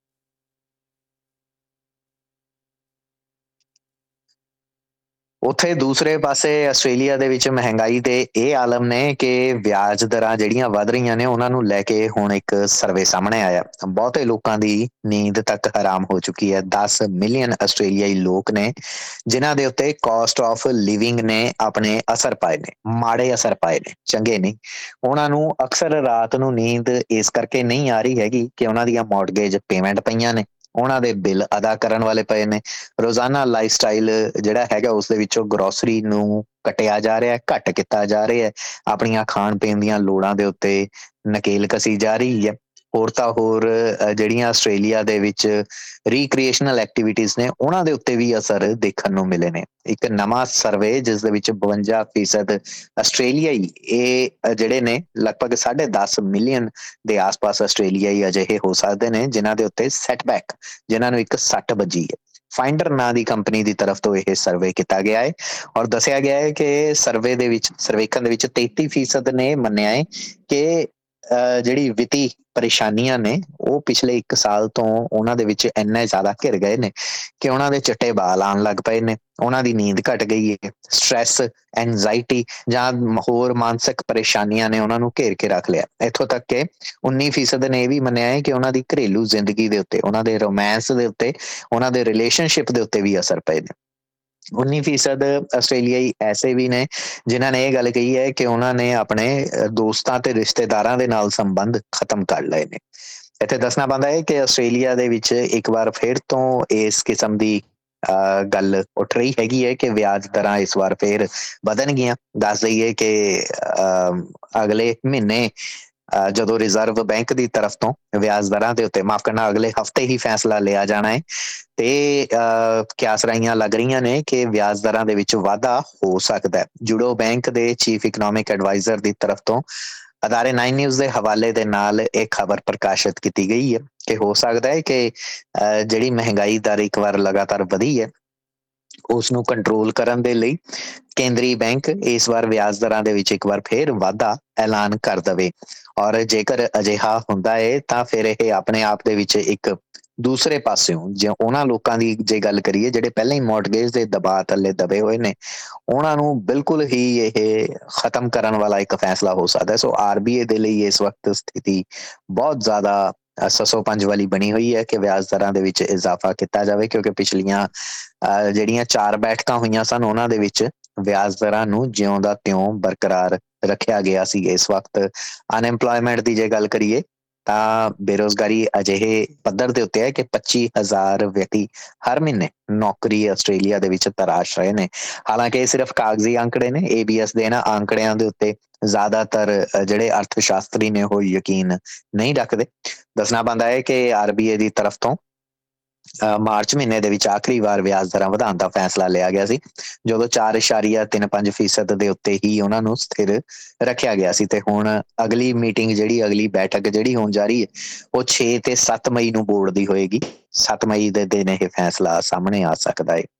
ਉੱਥੇ ਦੂਸਰੇ ਪਾਸੇ ਆਸਟ੍ਰੇਲੀਆ ਦੇ ਵਿੱਚ ਮਹਿੰਗਾਈ ਦੇ ਇਹ ਆਲਮ ਨੇ ਕਿ ਵਿਆਜ ਦਰਾਂ ਜਿਹੜੀਆਂ ਵੱਧ ਰਹੀਆਂ ਨੇ ਉਹਨਾਂ ਨੂੰ ਲੈ ਕੇ ਹੁਣ ਇੱਕ ਸਰਵੇ ਸਾਹਮਣੇ ਆਇਆ। ਬਹੁਤੇ ਲੋਕਾਂ ਦੀ ਨੀਂਦ ਤੱਕ ਹਰਾਮ ਹੋ ਚੁੱਕੀ ਹੈ। ਦਸ ਮਿਲੀਅਨ ਆਸਟ੍ਰੇਲੀਆਈ ਲੋਕ ਨੇ ਜਿਨ੍ਹਾਂ ਦੇ ਉੱਤੇ ਕਾਸਟ ਆਫ ਲਿਵਿੰਗ ਨੇ ਆਪਣੇ ਅਸਰ ਪਾਏ ਨੇ, ਮਾੜੇ ਅਸਰ ਪਾਏ ਨੇ, ਚੰਗੇ ਨਹੀਂ। ਉਹਨਾਂ ਨੂੰ ਅਕਸਰ ਰਾਤ ਨੂੰ ਨੀਂਦ ਇਸ ਕਰਕੇ ਨਹੀਂ ਆ ਰਹੀ ਹੈਗੀ ਕਿ ਉਹਨਾਂ ਦੀਆਂ ਮੌਰਗੇਜ ਪੇਮੈਂਟ ਪਈਆਂ ਨੇ, ਉਹਨਾਂ ਦੇ ਬਿੱਲ ਅਦਾ ਕਰਨ ਵਾਲੇ ਪਏ ਨੇ। ਰੋਜ਼ਾਨਾ ਲਾਈਫ ਸਟਾਈਲ ਜਿਹੜਾ ਹੈਗਾ ਉਸ ਦੇ ਵਿੱਚੋਂ ਗਰੋਸਰੀ ਨੂੰ ਕੱਟਿਆ ਜਾ ਰਿਹਾ, ਘੱਟ ਕੀਤਾ ਜਾ ਰਿਹਾ, ਆਪਣੀਆਂ ਖਾਣ ਪੀਣ ਦੀਆਂ ਲੋੜਾਂ ਦੇ ਉੱਤੇ ਨਕੇਲ ਕਸੀ ਜਾ ਰਹੀ ਹੈ। ਹੋਰ ਤਾਂ ਹੋਰ ਜਿਹੜੀਆਂ ਆਸਟ੍ਰੇਲੀਆ ਦੇ ਵਿੱਚ ਰੀਕ੍ਰੀਏਸ਼ਨਲ ਐਕਟੀਵਿਟੀਜ਼ ਨੇ ਉਹਨਾਂ ਦੇ ਉੱਤੇ ਵੀ ਅਸਰ ਦੇਖਣ ਨੂੰ ਮਿਲੇ ਨੇ। ਇੱਕ ਨਵਾਂ ਸਰਵੇ ਜਿਸ ਦੇ ਵਿੱਚ ਬਵੰਜਾ ਫੀਸਦ ਆਸਟ੍ਰੇਲੀਆਈ ਇਹ ਜਿਹੜੇ ਨੇ ਲਗਭਗ ਸਾਢੇ ਦਸ ਮਿਲੀਅਨ ਦੇ ਆਸ-ਪਾਸ ਆਸਟ੍ਰੇਲੀਆਈ ਅਜਿਹੇ ਹੋ ਸਕਦੇ ਨੇ ਜਿਨ੍ਹਾਂ ਦੇ ਉੱਤੇ ਸੈਟਬੈਕ, ਜਿਨ੍ਹਾਂ ਨੂੰ ਇੱਕ ਸੱਟ ਵੱਜੀ ਹੈ। ਫਾਈਂਡਰ ਨਾਂ ਦੀ ਕੰਪਨੀ ਦੀ ਤਰਫ ਤੋਂ ਇਹ ਸਰਵੇ ਕੀਤਾ ਗਿਆ ਹੈ ਔਰ ਦੱਸਿਆ ਗਿਆ ਹੈ ਕਿ ਸਰਵੇ ਦੇ ਵਿੱਚ ਸਰਵੇਖਣ ਦੇ ਵਿੱਚ ਤੇਤੀ ਫੀਸਦ ਨੇ ਮੰਨਿਆ ਹੈ ਕਿ ਅਹ ਜਿਹੜੀ ਵਿੱਤੀ ਪਰੇਸ਼ਾਨੀਆਂ ਨੇ ਉਹ ਪਿਛਲੇ ਇੱਕ ਸਾਲ ਤੋਂ ਉਹਨਾਂ ਦੇ ਵਿੱਚ ਇੰਨੇ ਜ਼ਿਆਦਾ ਘਿਰ ਗਏ ਨੇ ਕਿ ਉਹਨਾਂ ਦੇ ਚਿੱਟੇ ਵਾਲ ਆਉਣ ਲੱਗ ਪਏ ਨੇ, ਉਹਨਾਂ ਦੀ ਨੀਂਦ ਘਟ ਗਈ ਹੈ, ਸਟ੍ਰੈਸ, ਐਂਜ਼ਾਈਟੀ ਜਾਂ ਹੋਰ ਮਾਨਸਿਕ ਪਰੇਸ਼ਾਨੀਆਂ ਨੇ ਉਹਨਾਂ ਨੂੰ ਘੇਰ ਕੇ ਰੱਖ ਲਿਆ। ਇੱਥੋਂ ਤੱਕ ਕਿ ਉੱਨੀ ਫੀਸਦ ਨੇ ਇਹ ਵੀ ਮੰਨਿਆ ਹੈ ਕਿ ਉਹਨਾਂ ਦੀ ਘਰੇਲੂ ਜ਼ਿੰਦਗੀ ਦੇ ਉੱਤੇ, ਉਹਨਾਂ ਦੇ ਰੋਮਾਂਸ ਦੇ ਉੱਤੇ, ਉਹਨਾਂ ਦੇ ਰਿਲੇਸ਼ਨਸ਼ਿਪ ਦੇ ਉੱਤੇ ਵੀ ਅਸਰ ਪਏ ਨੇ। ਉੱਨੀ ਫੀਸਦ ਆਸਟ੍ਰੇਲੀਆਈ ਐਸੇ ਵੀ ਨੇ ਜਿਨ੍ਹਾਂ ਨੇ ਇਹ ਗੱਲ ਕਹੀ ਹੈ ਕਿ ਉਹਨਾਂ ਨੇ ਆਪਣੇ ਦੋਸਤਾਂ ਤੇ ਰਿਸ਼ਤੇਦਾਰਾਂ ਦੇ ਨਾਲ ਸੰਬੰਧ ਖਤਮ ਕਰ ਲਏ ਨੇ। ਇੱਥੇ ਦੱਸਣਾ ਪੈਂਦਾ ਹੈ ਕਿ ਆਸਟ੍ਰੇਲੀਆ ਦੇ ਵਿੱਚ ਇੱਕ ਵਾਰ ਫਿਰ ਤੋਂ ਇਸ ਕਿਸਮ ਦੀ ਅਹ ਗੱਲ ਉੱਠ ਰਹੀ ਹੈਗੀ ਹੈ ਕਿ ਵਿਆਜ ਦਰਾਂ ਇਸ ਵਾਰ ਫੇਰ ਵਧਣਗੀਆਂ। ਦੱਸ ਦਈਏ ਕਿ ਅਹ ਅਗਲੇ ਮਹੀਨੇ ਜਦੋਂ ਰਿਜ਼ਰਵ ਬੈਂਕ ਦੀ ਤਰਫ ਤੋਂ ਵਿਆਜ ਦਰਾਂ ਦੇ ਉੱਤੇ, ਮਾਫ ਕਰਨਾ, ਅਗਲੇ ਹਫ਼ਤੇ ਹੀ ਫੈਸਲਾ ਲਿਆ ਜਾਣਾ ਹੈ ਤੇ ਅਹ ਕਿਆਸਰਾਈਆਂ ਲੱਗ ਰਹੀਆਂ ਨੇ ਕਿ ਵਿਆਜ ਦਰਾਂ ਦੇ ਵਿੱਚ ਵਾਧਾ ਹੋ ਸਕਦਾ ਹੈ। ਜੁਡੋ ਬੈਂਕ ਦੇ ਚੀਫ ਇਕਨੋਮਿਕ ਐਡਵਾਈਜ਼ਰ ਦੀ ਤਰਫ ਤੋਂ ਅਦਾਰੇ ਨਾਈਨ ਨਿਊਜ਼ ਦੇ ਹਵਾਲੇ ਦੇ ਨਾਲ ਇਹ ਖਬਰ ਪ੍ਰਕਾਸ਼ਿਤ ਕੀਤੀ ਗਈ ਹੈ ਕਿ ਹੋ ਸਕਦਾ ਹੈ ਕਿ ਜਿਹੜੀ ਮਹਿੰਗਾਈ ਦਰ ਇੱਕ ਵਾਰ ਲਗਾਤਾਰ ਵਧੀ ਹੈ ਉਸ ਨੂੰ ਕੰਟਰੋਲ ਕਰਨ ਦੇ ਲਈ ਕੇਂਦਰੀ ਬੈਂਕ ਇਸ ਵਾਰ ਵਿਆਜ ਦਰਾਂ ਦੇ ਵਿੱਚ ਇੱਕ ਵਾਰ ਫੇਰ ਵਾਧਾ ਐਲਾਨ ਕਰ ਦਵੇ। ਔਰ ਜੇਕਰ ਅਜਿਹਾ ਹੁੰਦਾ ਹੈ ਤਾਂ ਫਿਰ ਇਹ ਆਪਣੇ ਆਪ ਦੇ ਵਿੱਚ ਇੱਕ ਦੂਸਰੇ ਪਾਸਿਓਂ ਜੇ ਉਹਨਾਂ ਲੋਕਾਂ ਦੀ ਜੇ ਗੱਲ ਕਰੀਏ ਜਿਹੜੇ ਪਹਿਲਾਂ ਹੀ ਮੌਰਟਗੇਜ ਦੇ ਦਬਾਅ ਥੱਲੇ ਦਬੇ ਹੋਏ ਨੇ, ਉਹਨਾਂ ਨੂੰ ਬਿਲਕੁਲ ਹੀ ਇਹ ਖਤਮ ਕਰਨ ਵਾਲਾ ਇੱਕ ਫੈਸਲਾ ਹੋ ਸਕਦਾ। ਸੋ ਆਰਬੀਆਈ ਦੇ ਲਈ ਇਸ ਵਕਤ ਸਥਿਤੀ ਬਹੁਤ ਜ਼ਿਆਦਾ ਸੱਸੋ ਪੰਜ ਵਾਲੀ ਬਣੀ ਹੋਈ ਹੈ ਕਿ ਵਿਆਜ ਦਰਾਂ ਦੇ ਵਿੱਚ ਇਜ਼ਾਫਾ ਕੀਤਾ ਜਾਵੇ, ਕਿਉਂਕਿ ਪਿਛਲੀਆਂ ਅਹ ਜਿਹੜੀਆਂ ਚਾਰ ਬੈਠਕਾਂ ਹੋਈਆਂ ਸਨ ਉਹਨਾਂ ਦੇ ਵਿੱਚ ਵਿਆਜ ਦਰਾਂ ਨੂੰ ਜਿਉਂ ਦਾ ਤਿਉਂ ਬਰਕਰਾਰ ਰੱਖਿਆ ਗਿਆ ਸੀ। ਇਸ ਵਕਤ ਅਨਐਮਪਲੋਇਮੈਂਟ ਦੀ ਜੇ ਗੱਲ ਕਰੀਏ ਤਾਂ ਬੇਰੁਜ਼ਗਾਰੀ ਅਜਿਹੇ ਪੱਧਰ ਦੇ ਉੱਤੇ ਹੈ ਕਿ ਪੱਚੀ ਹਜ਼ਾਰ ਵਿਅਕਤੀ ਹਰ ਮਹੀਨੇ ਨੌਕਰੀ ਆਸਟ੍ਰੇਲੀਆ ਦੇ ਵਿੱਚ ਤਰਾਸ਼ ਰਹੇ ਨੇ। ਹਾਲਾਂਕਿ ਇਹ ਸਿਰਫ ਕਾਗਜ਼ੀ ਅੰਕੜੇ ਨੇ, ਏਬੀਐਸ ਦੇ ਇਹਨਾਂ ਅੰਕੜਿਆਂ ਦੇ ਉੱਤੇ ਜ਼ਿਆਦਾਤਰ ਜਿਹੜੇ ਅਰਥ ਸ਼ਾਸਤਰੀ ਨੇ ਉਹ ਯਕੀਨ ਨਹੀਂ ਰੱਖਦੇ। ਦੱਸਣਾ ਪੈਂਦਾ ਹੈ ਕਿ ਆਰਬੀਆਈ ਦੀ ਤਰਫ ਤੋਂ ਮਾਰਚ ਮਹੀਨੇ ਦੇ ਵਿੱਚ ਆਖਰੀ ਵਾਰ ਵਿਆਜ ਦਰਾਂ ਵਧਾਉਣ ਦਾ ਫੈਸਲਾ ਲਿਆ ਗਿਆ ਸੀ, ਜਦੋਂ ਚਾਰ ਇਸ਼ਾਰੀਆ ਤਿੰਨ ਪੰਜ ਫੀਸਦ ਦੇ ਉੱਤੇ ਹੀ ਉਹਨਾਂ ਨੂੰ ਸਥਿਰ ਰੱਖਿਆ ਗਿਆ ਸੀ। ਤੇ ਹੁਣ ਅਗਲੀ ਮੀਟਿੰਗ ਜਿਹੜੀ ਅਗਲੀ ਬੈਠਕ ਜਿਹੜੀ ਹੋਣ ਜਾ ਰਹੀ ਹੈ ਉਹ ਛੇ ਤੇ ਸੱਤ ਮਈ ਨੂੰ ਬੋਰਡ ਦੀ ਹੋਏਗੀ। ਸੱਤ ਮਈ ਦੇ ਦਿਨ ਇਹ ਫੈਸਲਾ ਸਾਹਮਣੇ ਆ ਸਕਦਾ ਹੈ।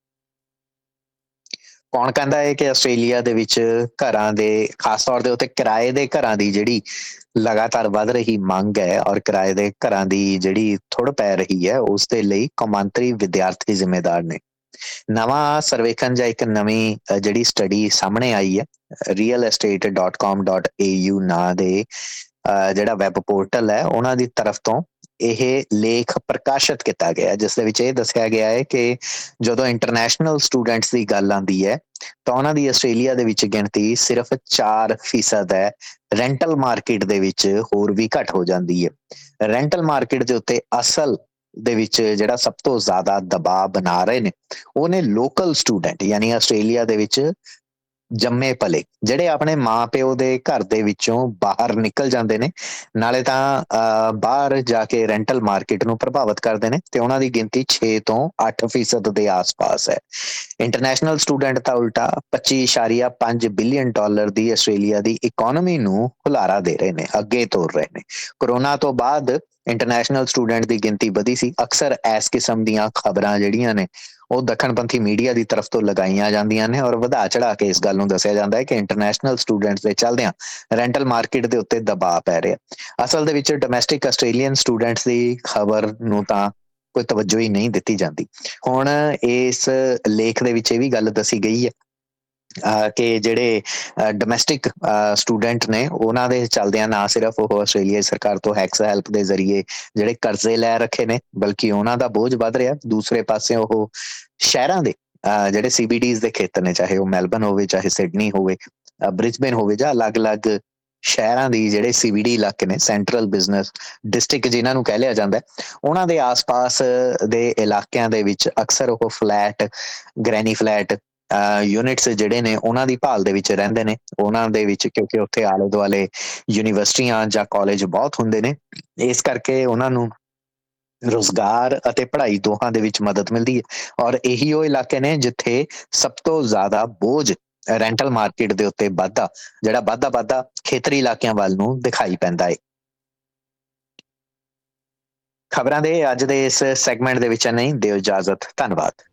ਕੌਣ ਕਹਿੰਦਾ ਹੈ ਕਿ ਆਸਟ੍ਰੇਲੀਆ ਦੇ ਵਿੱਚ ਘਰਾਂ ਦੇ, ਖਾਸ ਤੌਰ ਦੇ ਉੱਤੇ ਕਿਰਾਏ ਦੇ ਘਰਾਂ ਦੀ ਜਿਹੜੀ ਲਗਾਤਾਰ ਵੱਧ ਰਹੀ ਮੰਗ ਹੈ ਔਰ ਕਿਰਾਏ ਦੇ ਘਰਾਂ ਦੀ ਜਿਹੜੀ ਥੁੜ ਪੈ ਰਹੀ ਹੈ ਉਸ ਦੇ ਲਈ ਕੌਮਾਂਤਰੀ ਵਿਦਿਆਰਥੀ ਜ਼ਿੰਮੇਦਾਰ ਨੇ। ਨਵਾਂ ਸਰਵੇਖਣ ਜਾਂ ਇੱਕ ਨਵੀਂ ਜਿਹੜੀ ਸਟੱਡੀ ਸਾਹਮਣੇ ਆਈ ਹੈ, real estate dot com dot A U ਨਾਂ ਦੇ ਜਿਹੜਾ ਵੈਬ ਪੋਰਟਲ ਹੈ ਉਹਨਾਂ ਦੀ ਤਰਫ ਤੋਂ ਇਹ ਲੇਖ ਪ੍ਰਕਾਸ਼ਿਤ ਕੀਤਾ ਗਿਆ, ਜਿਸ ਦੇ ਵਿੱਚ ਇਹ ਦੱਸਿਆ ਗਿਆ ਹੈ ਕਿ ਜਦੋਂ ਇੰਟਰਨੈਸ਼ਨਲ ਸਟੂਡੈਂਟਸ ਦੀ ਗੱਲ ਆਉਂਦੀ ਹੈ ਤਾਂ ਉਹਨਾਂ ਦੀ ਆਸਟ੍ਰੇਲੀਆ ਦੇ ਵਿੱਚ ਗਿਣਤੀ ਸਿਰਫ ਚਾਰ ਫੀਸਦ ਹੈ। ਰੈਂਟਲ ਮਾਰਕੀਟ ਦੇ ਵਿੱਚ ਹੋਰ ਵੀ ਘੱਟ ਹੋ ਜਾਂਦੀ ਹੈ। ਰੈਂਟਲ ਮਾਰਕੀਟ ਦੇ ਉੱਤੇ ਅਸਲ ਦੇ ਵਿੱਚ ਜਿਹੜਾ ਸਭ ਤੋਂ ਜ਼ਿਆਦਾ ਦਬਾਅ ਬਣਾ ਰਹੇ ਨੇ ਉਹ ਨੇ ਲੋਕਲ ਸਟੂਡੈਂਟ, ਯਾਨੀ ਆਸਟ੍ਰੇਲੀਆ ਦੇ ਵਿੱਚ ਜੰਮੇ ਪਲੇ, ਜਿਹੜੇ ਆਪਣੇ ਮਾਂ ਪਿਓ ਦੇ ਘਰ ਦੇ ਵਿੱਚੋਂ ਬਾਹਰ ਨਿਕਲ ਜਾਂਦੇ ਨੇ, ਨਾਲੇ ਤਾਂ ਅਹ ਬਾਹਰ ਜਾ ਕੇ ਰੈਂਟਲ ਮਾਰਕੀਟ ਨੂੰ ਪ੍ਰਭਾਵਿਤ ਕਰਦੇ ਨੇ, ਤੇ ਉਹਨਾਂ ਦੀ ਗਿਣਤੀ ਛੇ ਤੋਂ ਅੱਠ ਫੀਸਦ ਦੇ ਆਸ-ਪਾਸ ਹੈ। ਇੰਟਰਨੈਸ਼ਨਲ ਸਟੂਡੈਂਟ ਤਾਂ ਉਲਟਾ ਪੱਚੀ ਇਸ਼ਾਰੀਆ ਪੰਜ ਬਿਲੀਅਨ ਡਾਲਰ ਦੀ ਆਸਟ੍ਰੇਲੀਆ ਦੀ ਇਕਨੋਮੀ ਨੂੰ ਹੁਲਾਰਾ ਦੇ ਰਹੇ ਨੇ, ਅੱਗੇ ਤੋਰ ਰਹੇ ਨੇ। ਕੋਰੋਨਾ ਤੋਂ ਬਾਅਦ ਇੰਟਰਨੈਸ਼ਨਲ ਸਟੂਡੈਂਟ ਦੀ ਗਿਣਤੀ ਵਧੀ ਸੀ। ਅਕਸਰ ਇਸ ਕਿਸਮ ਦੀਆਂ ਖਬਰਾਂ ਜਿਹੜੀਆਂ ਨੇ ਉਹ ਦੱਖਣਪੰਥੀ ਮੀਡੀਆ ਦੀ ਤਰਫ ਤੋਂ ਲਗਾਈਆਂ ਜਾਂਦੀਆਂ ਨੇ ਔਰ ਵਧਾ ਚੜਾ ਕੇ ਇਸ ਗੱਲ ਨੂੰ ਦੱਸਿਆ ਜਾਂਦਾ ਹੈ ਕਿ ਇੰਟਰਨੈਸ਼ਨਲ ਸਟੂਡੈਂਟਸ ਦੇ ਚੱਲਦਿਆਂ ਰੈਂਟਲ ਮਾਰਕੀਟ ਦੇ ਉੱਤੇ ਦਬਾਅ ਪੈ ਰਿਹਾ। ਅਸਲ ਦੇ ਵਿੱਚ ਡੋਮੈਸਟਿਕ ਆਸਟ੍ਰੇਲੀਅਨ ਸਟੂਡੈਂਟਸ ਦੀ ਖਬਰ ਨੂੰ ਤਾਂ ਕੋਈ ਤਵੱਜੋ ਹੀ ਨਹੀਂ ਦਿੱਤੀ ਜਾਂਦੀ। ਹੁਣ ਇਸ ਲੇਖ ਦੇ ਵਿੱਚ ਇਹ ਵੀ ਗੱਲ ਦੱਸੀ ਗਈ ਹੈ ਕਿ ਜਿਹੜੇ ਡੋਮੈਸਟਿਕ ਸਟੂਡੈਂਟ ਨੇ ਉਹਨਾਂ ਦੇ ਚੱਲਦਿਆਂ ਨਾ ਸਿਰਫ ਉਹ ਆਸਟ੍ਰੇਲੀਆ ਸਰਕਾਰ ਤੋਂ ਹੈਕਸ ਹੈਲਪ ਦੇ ਜ਼ਰੀਏ ਜਿਹੜੇ ਕਰਜ਼ੇ ਲੈ ਰੱਖੇ ਨੇ, ਬਲਕਿ ਉਹਨਾਂ ਦਾ ਬੋਝ ਵੱਧ ਰਿਹਾ। ਦੂਸਰੇ ਪਾਸੇ ਉਹ ਸ਼ਹਿਰਾਂ ਦੇ ਜਿਹੜੇ ਸੀਬੀਡੀਜ਼ ਦੇ ਖੇਤਰ ਨੇ, ਚਾਹੇ ਉਹ ਮੈਲਬਨ ਹੋਵੇ, ਚਾਹੇ ਸਿਡਨੀ ਹੋਵੇ, ਬ੍ਰਿਸਬੇਨ ਹੋਵੇ, ਜਾਂ ਅਲੱਗ-ਅਲੱਗ ਸ਼ਹਿਰਾਂ ਦੀ ਜਿਹੜੇ ਸੀਬੀਡੀ ਇਲਾਕੇ ਨੇ, ਸੈਂਟਰਲ ਬਿਜ਼ਨਸ ਡਿਸਟ੍ਰਿਕਟ ਜਿਨ੍ਹਾਂ ਨੂੰ ਕਹਿ ਲਿਆ ਜਾਂਦਾ, ਉਹਨਾਂ ਦੇ ਆਸ-ਪਾਸ ਦੇ ਇਲਾਕਿਆਂ ਦੇ ਵਿੱਚ ਅਕਸਰ ਉਹ ਫਲੈਟ, ਗ੍ਰੈਨੀ ਫਲੈਟ ਯੂਨਿਟਸ ਜਿਹੜੇ ਨੇ ਉਹਨਾਂ ਦੀ ਭਾਲ ਦੇ ਵਿੱਚ ਰਹਿੰਦੇ ਨੇ। ਉਹਨਾਂ ਦੇ ਵਿੱਚ ਕਿਉਂਕਿ ਉੱਥੇ ਆਲੇ ਦੁਆਲੇ ਯੂਨੀਵਰਸਿਟੀਆਂ ਜਾਂ ਕਾਲਜ ਬਹੁਤ ਹੁੰਦੇ ਨੇ, ਇਸ ਕਰਕੇ ਉਹਨਾਂ ਨੂੰ ਰੁਜ਼ਗਾਰ ਅਤੇ ਪੜ੍ਹਾਈ ਦੋਹਾਂ ਦੇ ਵਿੱਚ ਮਦਦ ਮਿਲਦੀ ਹੈ। ਔਰ ਇਹੀ ਉਹ ਇਲਾਕੇ ਨੇ ਜਿੱਥੇ ਸਭ ਤੋਂ ਜ਼ਿਆਦਾ ਬੋਝ ਰੈਂਟਲ ਮਾਰਕੀਟ ਦੇ ਉੱਤੇ ਵਾਧਾ, ਜਿਹੜਾ ਵਾਧਾ ਵਾਧਾ ਖੇਤਰੀ ਇਲਾਕਿਆਂ ਵੱਲ ਨੂੰ ਦਿਖਾਈ ਪੈਂਦਾ ਹੈ। ਖਬਰਾਂ ਦੇ ਅੱਜ ਦੇ ਇਸ ਸੈਗਮੈਂਟ ਦੇ ਵਿੱਚ ਨਹੀਂ, ਦਿਓ ਇਜਾਜ਼ਤ, ਧੰਨਵਾਦ।